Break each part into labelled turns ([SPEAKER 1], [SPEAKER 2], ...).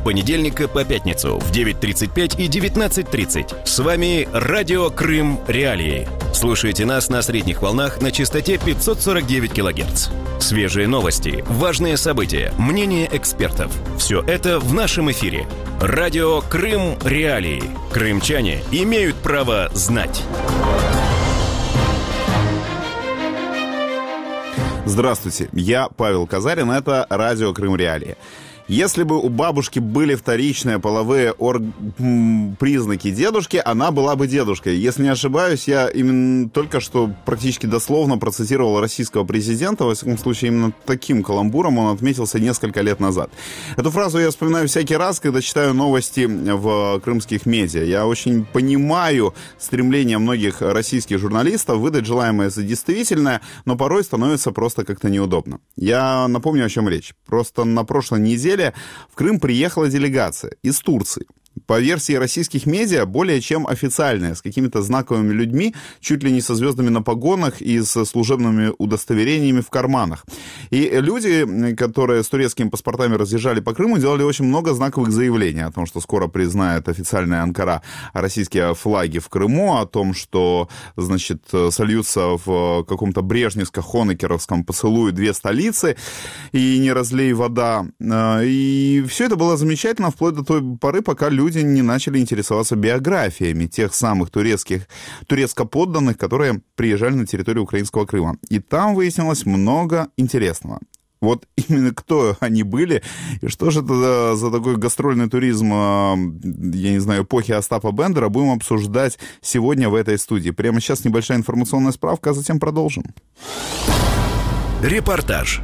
[SPEAKER 1] понедельника по пятницу в 9:35 и 19:30. С вами Радио Крым Реалии. Слушайте нас на средних волнах на частоте 549 кГц. Свежие новости, важные события, мнения экспертов. Все это в нашем эфире. Радио Крым Реалии. Крымчане имеют право знать.
[SPEAKER 2] Здравствуйте, я Павел Казарин, это Радио Крым Реалии. Если бы у бабушки были вторичные половые признаки дедушки, она была бы дедушкой. Если не ошибаюсь, я именно только что практически дословно процитировал российского президента. Во всяком случае, именно таким каламбуром он отметился несколько лет назад. Эту фразу я вспоминаю всякий раз, когда читаю новости в крымских медиа. Я очень понимаю стремление многих российских журналистов выдать желаемое за действительное, но порой становится просто как-то неудобно. Я напомню, о чем речь. Просто на прошлой неделе в Крым приехала делегация из Турции. По версии российских медиа, более чем официальная, с какими-то знаковыми людьми, чуть ли не со звездами на погонах и с служебными удостоверениями в карманах. И люди, которые с турецкими паспортами разъезжали по Крыму, делали очень много знаковых заявлений о том, что скоро признает официальная Анкара российские флаги в Крыму, о том, что, значит, сольются в каком-то брежневско-хонекеровском поцелуе две столицы, и не разлей вода. И все это было замечательно вплоть до той поры, пока люди не начали интересоваться биографиями тех самых турецко-подданных, которые приезжали на территорию украинского Крыма. И там выяснилось много интересного. Вот именно кто они были, и что же это за такой гастрольный туризм, я не знаю, эпохи Остапа Бендера, будем обсуждать сегодня в этой студии. Прямо сейчас небольшая информационная справка, а затем продолжим.
[SPEAKER 1] Репортаж.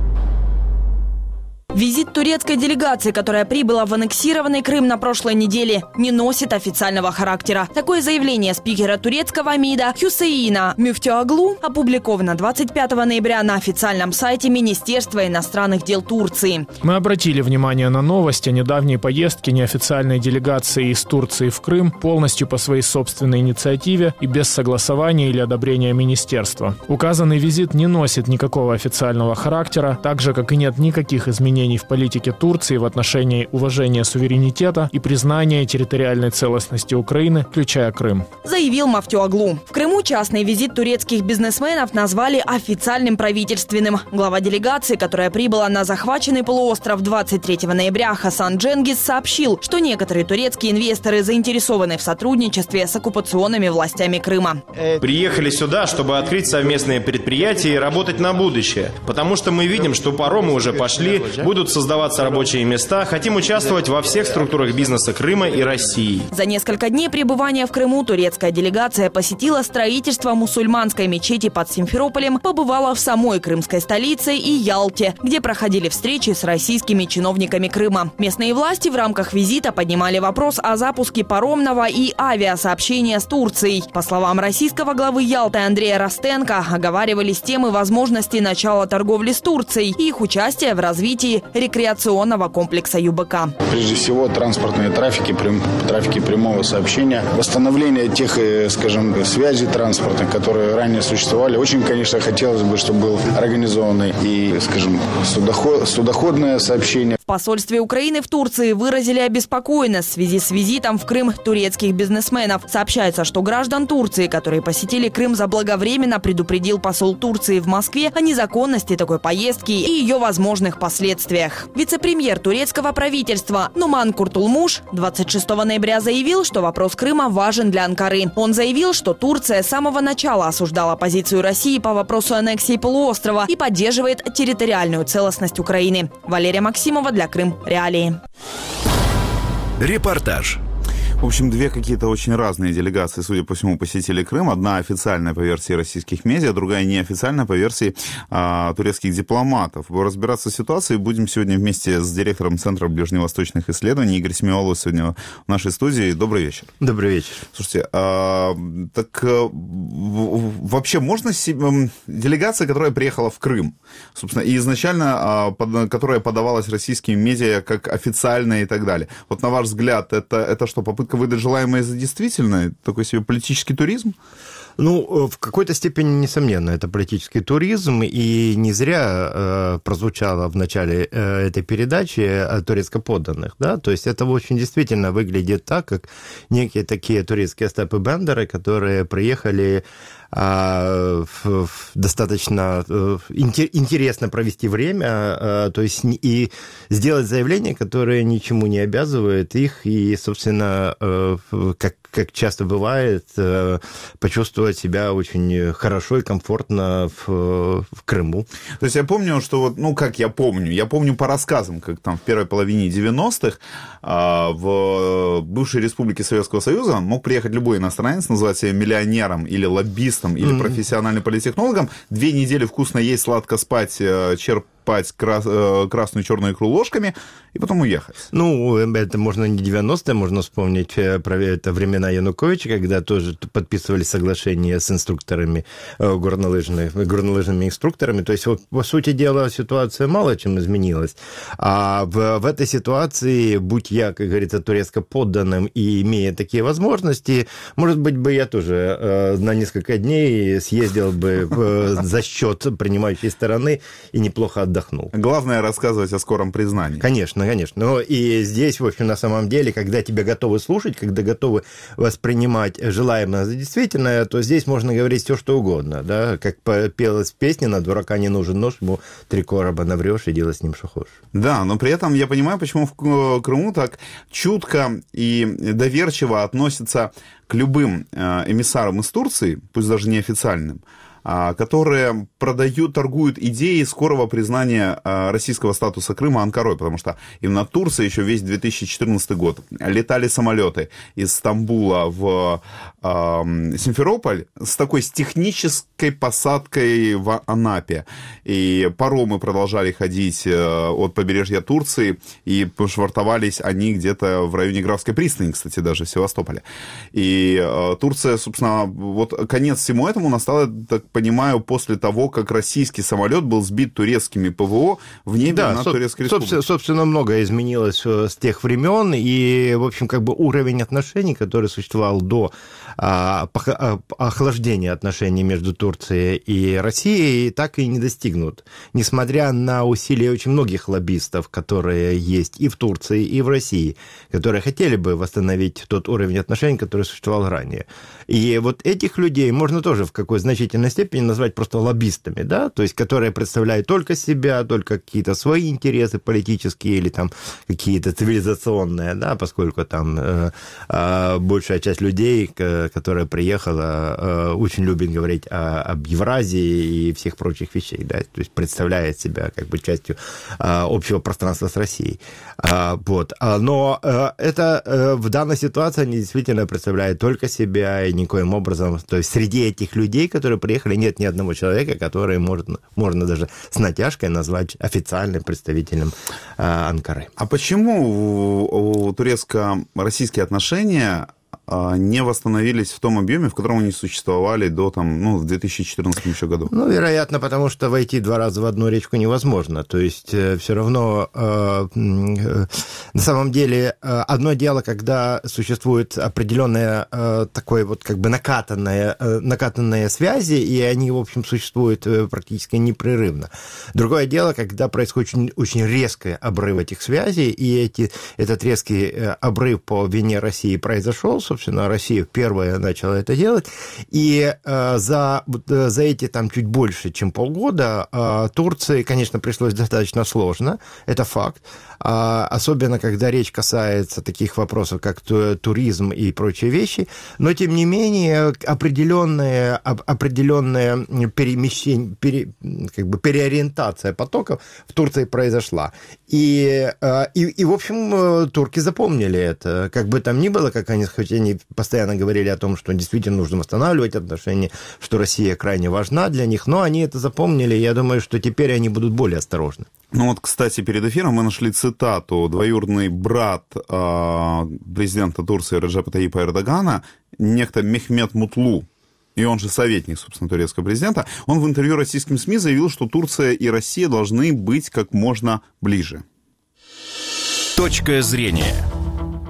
[SPEAKER 3] Визит турецкой делегации, которая прибыла в аннексированный Крым на прошлой неделе, не носит официального характера. Такое заявление спикера турецкого МИДа Хюсеина Мюфтюоглу опубликовано 25 ноября на официальном сайте Министерства иностранных дел Турции.
[SPEAKER 4] Мы обратили внимание на новость о недавней поездке неофициальной делегации из Турции в Крым полностью по своей собственной инициативе и без согласования или одобрения министерства. Указанный визит не носит никакого официального характера, так же, как и нет никаких изменений в политике Турции в отношении уважения суверенитета и признания территориальной целостности Украины, включая Крым.
[SPEAKER 3] Заявил Мюфтюоглу. В Крыму частный визит турецких бизнесменов назвали официальным правительственным. Глава делегации, которая прибыла на захваченный полуостров 23 ноября, Хасан Дженгиз сообщил, что некоторые турецкие инвесторы заинтересованы в сотрудничестве с оккупационными властями Крыма.
[SPEAKER 5] Приехали сюда, чтобы открыть совместные предприятия и работать на будущее. Потому что мы видим, что паромы уже пошли, будут создаваться рабочие места, хотим участвовать во всех структурах бизнеса Крыма и России.
[SPEAKER 3] За несколько дней пребывания в Крыму турецкая делегация посетила строительство мусульманской мечети под Симферополем, побывала в самой крымской столице и Ялте, где проходили встречи с российскими чиновниками Крыма. Местные власти в рамках визита поднимали вопрос о запуске паромного и авиасообщения с Турцией. По словам российского главы Ялты Андрея Ростенко, оговаривались темы возможности начала торговли с Турцией и их участия в развитии рекреационного комплекса ЮБК.
[SPEAKER 6] Прежде всего, транспортные трафики прямого сообщения, восстановление тех, скажем, связей транспортных, которые ранее существовали. Очень, конечно, хотелось бы, чтобы был организованный и, скажем, судоходное сообщение.
[SPEAKER 3] В посольстве Украины в Турции выразили обеспокоенность в связи с визитом в Крым турецких бизнесменов. Сообщается, что граждан Турции, которые посетили Крым заблаговременно, предупредил посол Турции в Москве о незаконности такой поездки и ее возможных последствиях. Вице-премьер турецкого правительства Нуман Куртулмуш 26 ноября заявил, что вопрос Крыма важен для Анкары. Он заявил, что Турция с самого начала осуждала позицию России по вопросу аннексии полуострова и поддерживает территориальную целостность Украины. Валерия Максимова для Крым Реалии.
[SPEAKER 1] Репортаж.
[SPEAKER 2] В общем, две какие-то очень разные делегации, судя по всему, посетили Крым. Одна официальная по версии российских медиа, другая неофициальная по версии турецких дипломатов. Разбираться в ситуации будем сегодня вместе с директором Центра ближневосточных исследований Игорь Смиолов сегодня в нашей студии. Добрый вечер.
[SPEAKER 7] Добрый вечер.
[SPEAKER 2] Слушайте, вообще можно делегация, которая приехала в Крым, собственно, и изначально которая подавалась российскими медиа как официальная и так далее. Вот на ваш взгляд, это что, попытка попытка выдать желаемое за действительное, такой себе политический туризм?
[SPEAKER 7] Ну, в какой-то степени, несомненно, это политический туризм, и не зря прозвучало в начале этой передачи о турецко-подданных, да, то есть это очень действительно выглядит так, как некие такие турецкие степы-бендеры, которые приехали достаточно интересно провести время, то есть и сделать заявление, которое ничему не обязывает их, и, собственно, как часто бывает, почувствовать себя очень хорошо и комфортно в Крыму.
[SPEAKER 2] То есть я помню, что вот, ну, как я помню по рассказам, как там в первой половине 90-х в бывшей республике Советского Союза мог приехать любой иностранец, называть себя миллионером или лоббистом, или профессиональным политтехнологом, 2 недели вкусно есть, сладко спать, черпать красную и черную икру ложками, и потом уехать.
[SPEAKER 7] Ну, это можно не 90-е, можно вспомнить про это времена Януковича, когда тоже подписывали соглашение с инструкторами, горнолыжными инструкторами. То есть, вот, по сути дела, ситуация мало чем изменилась. А в этой ситуации, будь я, как говорится, турецко-подданным и имея такие возможности, может быть, бы я тоже на несколько дней съездил бы за счет принимающей стороны и неплохо отдохнул.
[SPEAKER 2] Главное рассказывать о скором признании.
[SPEAKER 7] Конечно, конечно. Но и здесь, в общем, на самом деле, когда тебя готовы слушать, когда готовы воспринимать желаемое за действительное, то здесь можно говорить все, что угодно. Да? Как пелось в песне: «На дурака не нужен нож, ему 3 короба наврешь и делай с ним, что хочешь».
[SPEAKER 2] Да, но при этом я понимаю, почему в Крыму так чутко и доверчиво относятся к любым эмиссарам из Турции, пусть даже неофициальным, которые торгуют идеей скорого признания российского статуса Крыма Анкарой, потому что именно Турция еще весь 2014 год летали самолеты из Стамбула в Симферополь с технической посадкой в Анапе. И паромы продолжали ходить от побережья Турции, и швартовались они где-то в районе Графской пристани, кстати, даже в Севастополе. И Турция, собственно, вот конец всему этому настал, так понимаю, после того, как российский самолет был сбит турецкими ПВО в небе над Турецкой Республикой.
[SPEAKER 7] Собственно, многое изменилось с тех времен, и, в общем, как бы уровень отношений, который существовал до охлаждения отношений между Турцией и Россией, так и не достигнут. Несмотря на усилия очень многих лоббистов, которые есть и в Турции, и в России, которые хотели бы восстановить тот уровень отношений, который существовал ранее. И вот этих людей можно тоже в какой значительной степени назвать просто лоббистами, да, то есть которые представляют только себя, только какие-то свои интересы политические или там какие-то цивилизационные, да, поскольку там большая часть людей, которая приехала, очень любит говорить об Евразии и всех прочих вещей, да, то есть представляет себя как бы частью общего пространства с Россией. Вот. Но это в данной ситуации они действительно представляют только себя, и никоим образом, то есть среди этих людей, которые приехали, нет ни одного человека, который можно даже с натяжкой назвать официальным представителем Анкары.
[SPEAKER 2] А почему турецко-российские отношения не восстановились в том объеме, в котором они существовали до в 2014 еще году?
[SPEAKER 7] Ну, вероятно, потому что войти 2 раза в одну речку невозможно. То есть все равно на самом деле одно дело, когда существует определенная такой вот как бы накатанные связи, и они, в общем, существуют практически непрерывно. Другое дело, когда происходит очень резкий обрыв этих связей, и этот резкий обрыв по вине России произошел. Собственно, Россия первая начала это делать, и за эти там чуть больше, чем полгода, Турции, конечно, пришлось достаточно сложно, это факт, особенно когда речь касается таких вопросов, как туризм и прочие вещи, но, тем не менее, определенное перемещение, переориентация потоков в Турции произошла. И, в общем, турки запомнили это. Как бы там ни было, как они, хоть они постоянно говорили о том, что действительно нужно восстанавливать отношения, что Россия крайне важна для них, но они это запомнили, и я думаю, что теперь они будут более осторожны.
[SPEAKER 2] Ну вот, кстати, перед эфиром мы нашли цитату. Двоюродный брат президента Турции Реджепа Тайипа Эрдогана, некто Мехмет Мутлу, и он же советник, собственно, турецкого президента, он в интервью российским СМИ заявил, что Турция и Россия должны быть как можно ближе.
[SPEAKER 1] Точка зрения.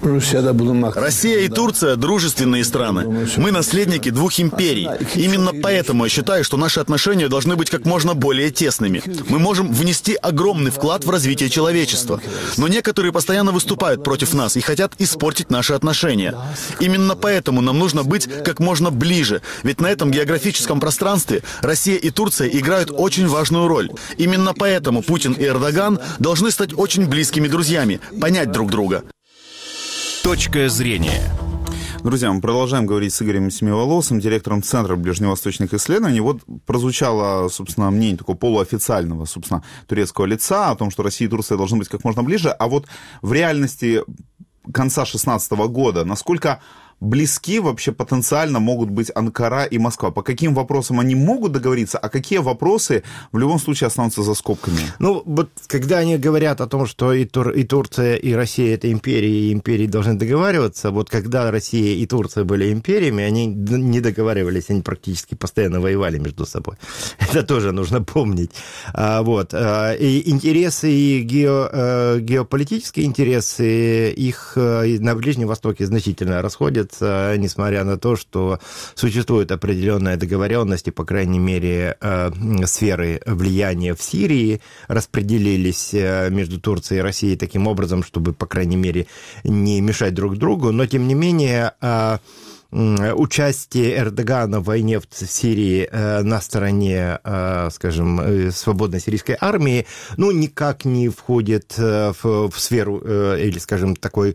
[SPEAKER 8] Россия и Турция – дружественные страны. Мы наследники двух империй. Именно поэтому я считаю, что наши отношения должны быть как можно более тесными. Мы можем внести огромный вклад в развитие человечества. Но некоторые постоянно выступают против нас и хотят испортить наши отношения. Именно поэтому нам нужно быть как можно ближе. Ведь на этом географическом пространстве Россия и Турция играют очень важную роль. Именно поэтому Путин и Эрдоган должны стать очень близкими друзьями, понять друг друга.
[SPEAKER 1] Точка зрения.
[SPEAKER 2] Друзья, мы продолжаем говорить с Игорем Семиволосым, директором Центра ближневосточных исследований. Вот прозвучало, собственно, мнение такого полуофициального, собственно, турецкого лица о том, что Россия и Турция должны быть как можно ближе. А вот в реальности конца 2016 года насколько близки вообще потенциально могут быть Анкара и Москва? По каким вопросам они могут договориться, а какие вопросы в любом случае останутся за скобками?
[SPEAKER 7] Ну, вот когда они говорят о том, что и Турция, и Россия – это империи, и империи должны договариваться, вот когда Россия и Турция были империями, они не договаривались, они практически постоянно воевали между собой. Это тоже нужно помнить. И интересы, и геополитические интересы, их на Ближнем Востоке значительно расходятся, несмотря на то, что существует определенная договоренность, и, по крайней мере, сферы влияния в Сирии распределились между Турцией и Россией таким образом, чтобы, по крайней мере, не мешать друг другу. Но, тем не менее, участие Эрдогана в войне в Сирии на стороне, скажем, свободной сирийской армии, ну, никак не входит в сферу, или, скажем, такой,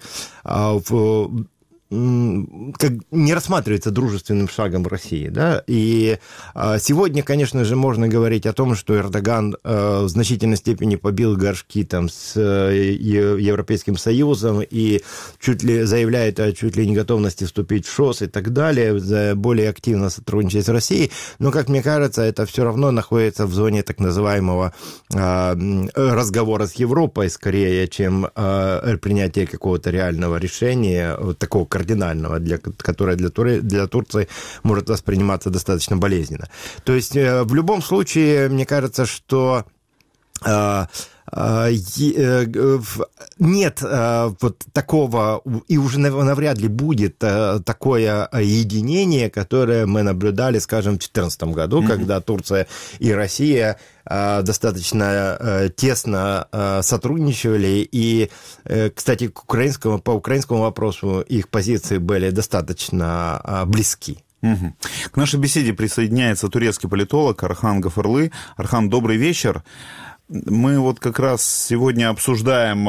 [SPEAKER 7] не рассматривается дружественным шагом России, да, и сегодня, конечно же, можно говорить о том, что Эрдоган в значительной степени побил горшки там с Европейским Союзом и чуть ли заявляет о чуть ли не готовности вступить в ШОС и так далее, более активно сотрудничать с Россией, но, как мне кажется, это все равно находится в зоне так называемого разговора с Европой, скорее, чем принятие какого-то реального решения, вот такого кардинального, которое для Турции может восприниматься достаточно болезненно. То есть в любом случае, мне кажется, что нет вот такого, и уже навряд ли будет такое единение, которое мы наблюдали, скажем, в 2014 году, когда Турция и Россия достаточно тесно сотрудничали, и, кстати, по украинскому вопросу их позиции были достаточно близки.
[SPEAKER 2] Угу. К нашей беседе присоединяется турецкий политолог Архан Гафарлы. Архан, добрый вечер. Мы вот как раз сегодня обсуждаем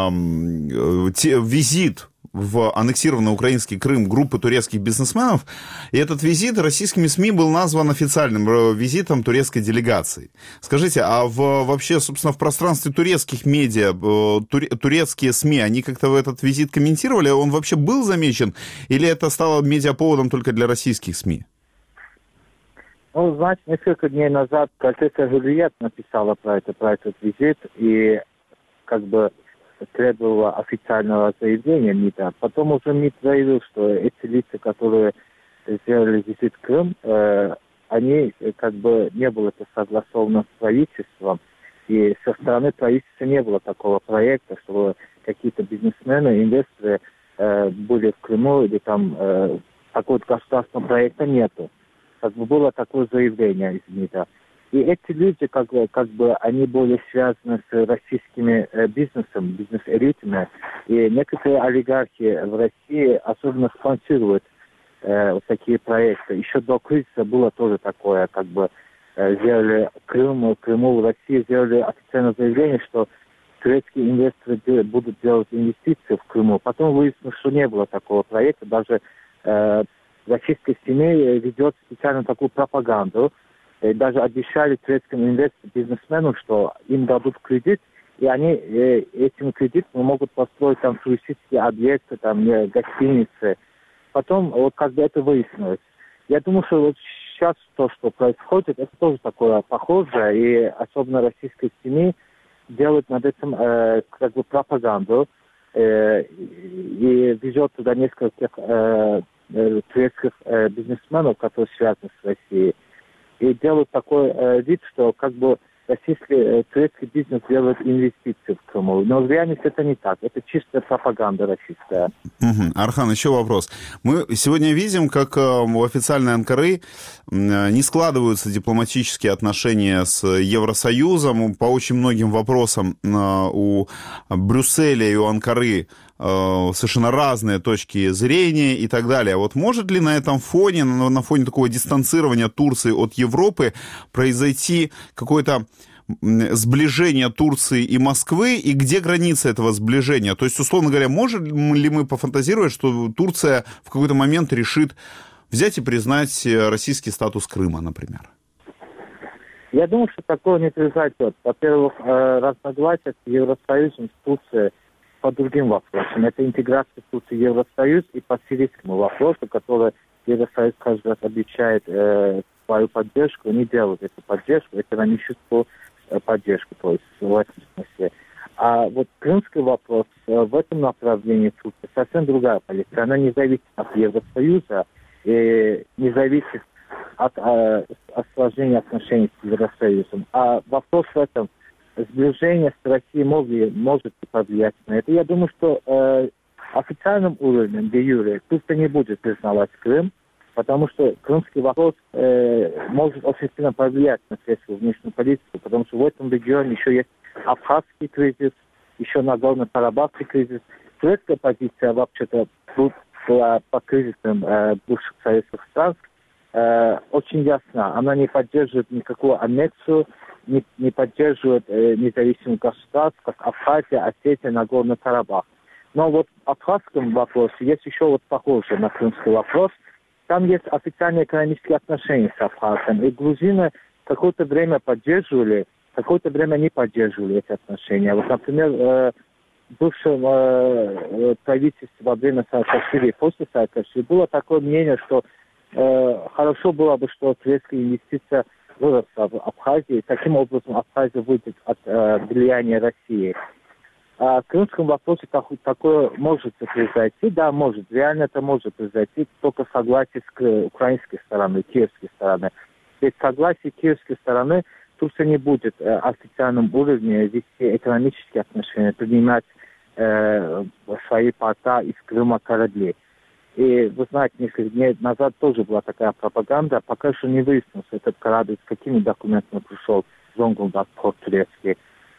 [SPEAKER 2] визит в аннексированный украинский Крым группы турецких бизнесменов, и этот визит российскими СМИ был назван официальным визитом турецкой делегации. Скажите, а вообще, собственно, в пространстве турецких медиа, турецкие СМИ, они как-то этот визит комментировали? Он вообще был замечен, или это стало медиаповодом только для российских СМИ?
[SPEAKER 9] Ну, знаете, несколько дней назад газета «Жульет» написала про этот визит и как бы требовала официального заявления МИДа. Потом уже МИД заявил, что эти лица, которые сделали визит в Крым, они как бы не было это согласовано с правительством, и со стороны правительства не было такого проекта, чтобы какие-то бизнесмены, инвесторы были в Крыму, или там такого государственного проекта нету. Как бы было такое заявление из МИДа. И эти люди, как бы, они более связаны с российскими бизнесом, бизнес-элитами. И некоторые олигархи в России особенно спонсируют вот такие проекты. Еще до кризиса было тоже такое, как бы, сделали Крыму в России сделали официальное заявление, что турецкие инвесторы будут делать инвестиции в Крыму. Потом выяснилось, что не было такого проекта. Даже российская семья ведет специально такую пропаганду. И даже обещали турецким инвесторам, бизнесменам, что им дадут кредит, и они этим кредитом могут построить там туристические объекты, там гостиницы. Потом вот как бы это выяснилось. Я думаю, что вот сейчас то, что происходит, это тоже такое похожее, и особенно российские семьи делают над этим как бы пропаганду и везет туда нескольких турецких бизнесменов, которые связаны с Россией, и делают такой вид, что как бы турецкий бизнес делает инвестиции в Крыму. Но в реальности это не так. Это чистая пропаганда российская.
[SPEAKER 2] Архан, еще вопрос. Мы сегодня видим, как у официальной Анкары не складываются дипломатические отношения с Евросоюзом. По очень многим вопросам у Брюсселя и у Анкары совершенно разные точки зрения и так далее. Вот может ли на этом фоне, на фоне такого дистанцирования Турции от Европы произойти какое-то сближение Турции и Москвы, и где граница этого сближения? То есть, условно говоря, можем ли мы пофантазировать, что Турция в какой-то момент решит взять и признать российский статус Крыма, например?
[SPEAKER 9] Я думаю, что такое не произойдет. Во-первых, разногласия с Евросоюзом, с Турцией по другим вопросам. Это интеграция Турции в Евросоюз и по сирийскому вопросу, который Евросоюз каждый раз обещает свою поддержку, не делают эту поддержку, экономическую поддержку, то есть в этом смысле. А вот крымский вопрос в этом направлении Турции совсем другая политика. Она не зависит от Евросоюза, и не зависит от осложнения отношений с Евросоюзом. А вопрос в этом, сближение с Россией может повлиять на это. Я думаю, что официальным уровнем де юре Турция не будет признавать Крым, потому что крымский вопрос может очень сильно повлиять на сельскую внешнюю политику, потому что в этом регионе еще есть абхазский кризис, еще Нагорно-Карабахский кризис. Турецкая позиция вообще-то была по кризисам бывших советских стран очень ясна. Она не поддерживает никакую аннексию, не поддерживает независимых государств, как Абхазия, Осетия, Нагорный Карабах. Но вот в абхазском вопросе есть еще вот похожее на крымский вопрос. Там есть официальные экономические отношения с Абхазией. И грузины какое-то время поддерживали, какое-то время не поддерживали эти отношения. Вот, например, в бывшем правительстве во время Саакашвили и после Саакашвили было такое мнение, что хорошо было бы, что турецкая инвестиция выросла в Абхазии. Таким образом, Абхазия выйдет от влияния России. А в крымском вопросе такое может произойти. Да, может. Реально это может произойти только в согласии с украинской стороны, киевской стороны. Без согласия киевской стороны Турция не будет официальном уровне вести экономические отношения, принимать свои порта из Крыма корабли. И вы знаете, несколько дней назад тоже была такая пропаганда. Пока что не выяснилось, этот корабль с какими документами пришел в Зонгулдак, порт турецкий.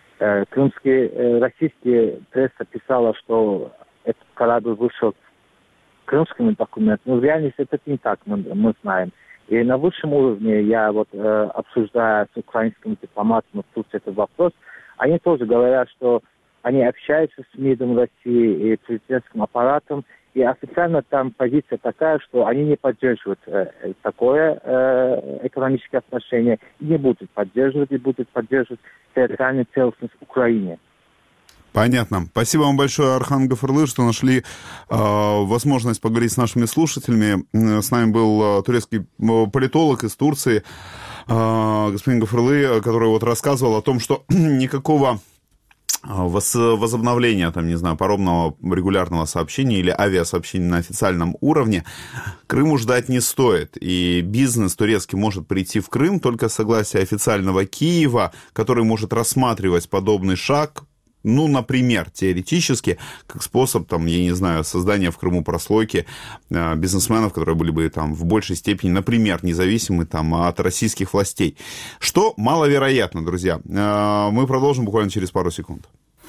[SPEAKER 9] Российская пресса писала, что этот корабль вышел крымскими документами. Но в реальности это не так, мы знаем. И на высшем уровне я вот обсуждаю с украинскими дипломатами в Турции этот вопрос. Они тоже говорят, что они общаются с МИДом России и президентским аппаратом. И официально там позиция такая, что они не поддерживают такое экономическое отношение и не будут поддерживать, и будут поддерживать территориальную целостность Украины.
[SPEAKER 2] Понятно. Спасибо вам большое, Архан Гафарлы, что нашли возможность поговорить с нашими слушателями. С нами был турецкий политолог из Турции, господин Гафарлы, который вот рассказывал о том, что никакого возобновления, там, не знаю, паромного регулярного сообщения или авиасообщения на официальном уровне Крыму ждать не стоит. И бизнес турецкий может прийти в Крым только с согласия официального Киева, который может рассматривать подобный шаг, ну, например, теоретически, как способ, там, я не знаю, создания в Крыму прослойки бизнесменов, которые были бы там в большей степени, например, независимы там от российских властей. Что маловероятно, друзья. Мы продолжим буквально через пару секунд.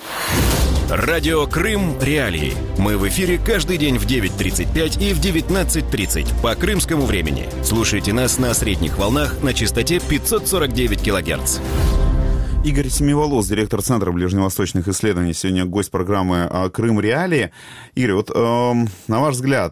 [SPEAKER 1] Радио Крым Реалии. Мы в эфире каждый день в 9:35 и в 19:30 по крымскому времени. Слушайте нас на средних волнах на частоте 549 килогерц.
[SPEAKER 2] Игорь Семиволос, директор Центра ближневосточных исследований, сегодня гость программы «Крым Реалии». Игорь, вот на ваш взгляд,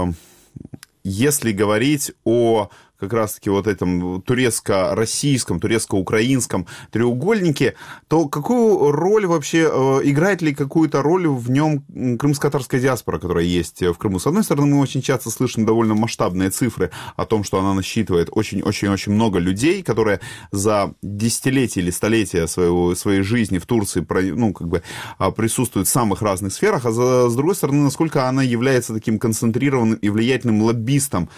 [SPEAKER 2] если говорить о как раз-таки вот этом турецко-российском, турецко-украинском треугольнике, то какую роль вообще, играет ли какую-то роль в нем крымско-татарская диаспора, которая есть в Крыму? С одной стороны, мы очень часто слышим довольно масштабные цифры о том, что она насчитывает очень-очень-очень много людей, которые за десятилетия или столетия своей жизни в Турции, ну, как бы присутствуют в самых разных сферах, а с другой стороны, насколько она является таким концентрированным и влиятельным лоббистом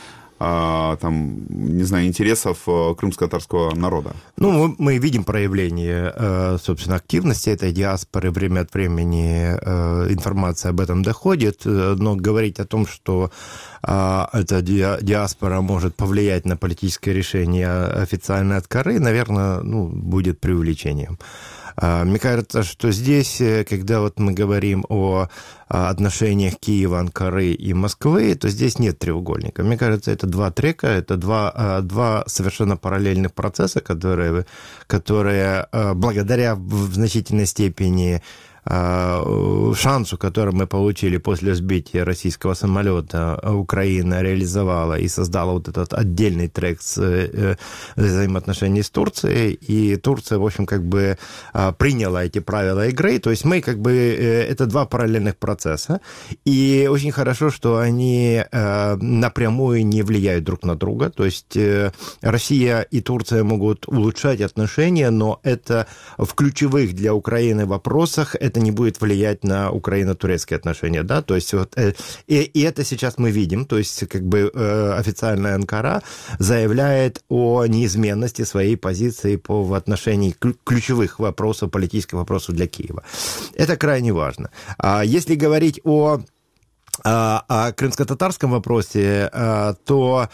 [SPEAKER 2] там, не знаю, интересов крымско-татарского народа.
[SPEAKER 7] Ну, мы видим проявление, собственно, активности этой диаспоры. Время от времени информация об этом доходит, но говорить о том, что эта диаспора может повлиять на политическое решение официальной Анкары, наверное, будет преувеличением. Мне кажется, что здесь, когда вот мы говорим о отношениях Киева, Анкары и Москвы, то здесь нет треугольника. Мне кажется, это два трека, это два совершенно параллельных процесса, которые благодаря в значительной степени шансу, который мы получили после сбития российского самолета, Украина реализовала и создала вот этот отдельный трек взаимоотношений с Турцией, и Турция, в общем, как бы приняла эти правила игры, то есть мы как бы, это два параллельных процесса, и очень хорошо, что они напрямую не влияют друг на друга, то есть Россия и Турция могут улучшать отношения, но это в ключевых для Украины вопросах это не будет влиять на украино-турецкие отношения, да, то есть вот, и это сейчас мы видим, то есть как бы официальная Анкара заявляет о неизменности своей позиции в отношении ключевых вопросов, политических вопросов для Киева. Это крайне важно. Если говорить о крымско-татарском вопросе, то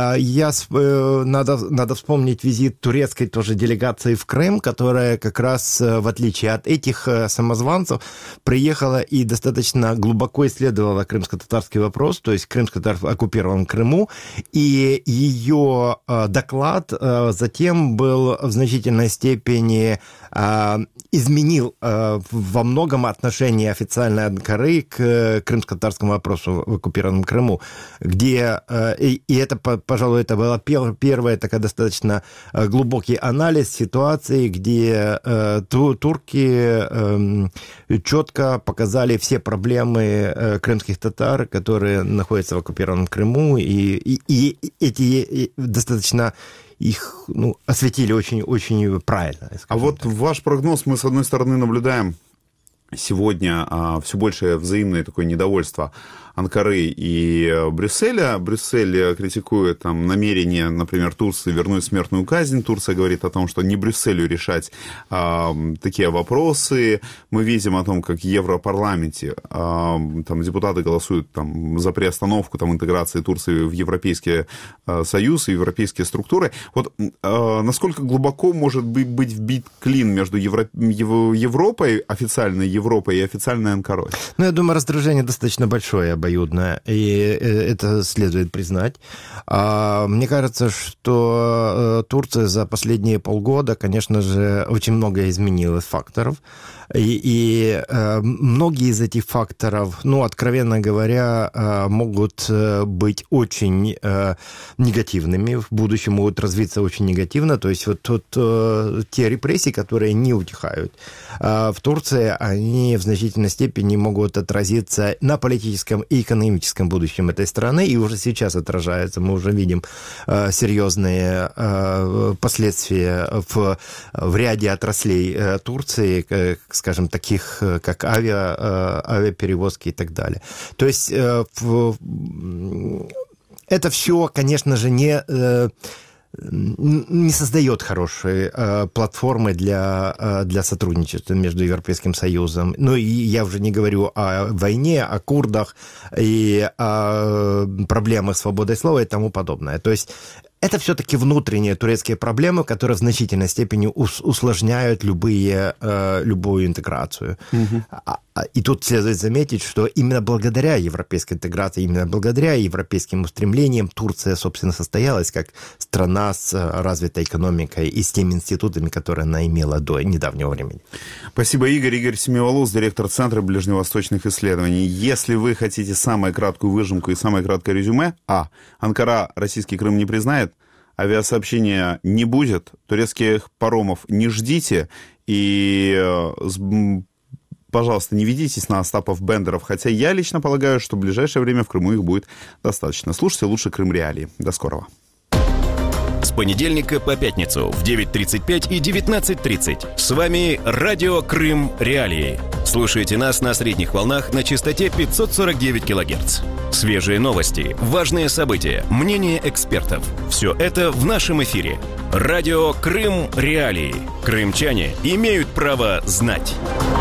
[SPEAKER 7] надо вспомнить визит турецкой тоже делегации в Крым, которая как раз, в отличие от этих самозванцев, приехала и достаточно глубоко исследовала крымско-татарский вопрос, то есть крымско-татар в оккупированном Крыму, и ее доклад затем был в значительной степени изменил во многом отношение официальной Анкары к крымско-татарскому вопросу в оккупированном Крыму, где, и это, пожалуй, это был первый такой достаточно глубокий анализ ситуации, где турки четко показали все проблемы крымских татар, которые находятся в оккупированном Крыму, и эти достаточно их осветили очень правильно.
[SPEAKER 2] А вот ваш прогноз, мы, с одной стороны, наблюдаем сегодня все большее взаимное такое недовольство Анкары и Брюсселя. Брюссель критикует там намерение, например, Турции вернуть смертную казнь. Турция говорит о том, что не Брюсселю решать такие вопросы. Мы видим о том, как в Европарламенте там депутаты голосуют там, за приостановку там, интеграции Турции в Европейский Союз и европейские структуры. Вот насколько глубоко может быть вбит клин между Европой, официальной Европой и официальной Анкарой?
[SPEAKER 7] Ну, я думаю, раздражение достаточно большое, обоюдное, и это следует признать. Мне кажется, что Турция за последние полгода, конечно же, очень много изменила факторов, и многие из этих факторов, откровенно говоря, могут быть очень негативными, в будущем могут развиться очень негативно, то есть вот те репрессии, которые не утихают в Турции, они в значительной степени могут отразиться на политическом и экономическом будущем этой страны, и уже сейчас отражаются, мы уже видим серьезные последствия в ряде отраслей Турции, скажем, таких как авиаперевозки и так далее. То есть это все, конечно же, не создает хорошей платформы для сотрудничества между Европейским Союзом. Ну, и я уже не говорю о войне, о курдах и о проблемах свободы слова и тому подобное. То есть это все-таки внутренние турецкие проблемы, которые в значительной степени усложняют любую интеграцию. Угу. И тут следует заметить, что именно благодаря европейской интеграции, именно благодаря европейским устремлениям Турция, собственно, состоялась как страна с развитой экономикой и с теми институтами, которые она имела до недавнего времени.
[SPEAKER 2] Спасибо, Игорь. Игорь Семиволос, директор Центра ближневосточных исследований. Если вы хотите самую краткую выжимку и самое краткое резюме, Анкара российский Крым не признает, авиасообщения не будет, турецких паромов не ждите, и пожалуйста, не ведитесь на Остапов Бендеров, хотя я лично полагаю, что в ближайшее время в Крыму их будет достаточно. Слушайте лучше Крым Реалии. До скорого.
[SPEAKER 1] понедельника по пятницу в 9:35 и 19:30. С вами Радио Крым Реалии. Слушайте нас на средних волнах на частоте 549 кГц. Свежие новости, важные события, мнения экспертов. Все это в нашем эфире. Радио Крым Реалии. Крымчане имеют право знать.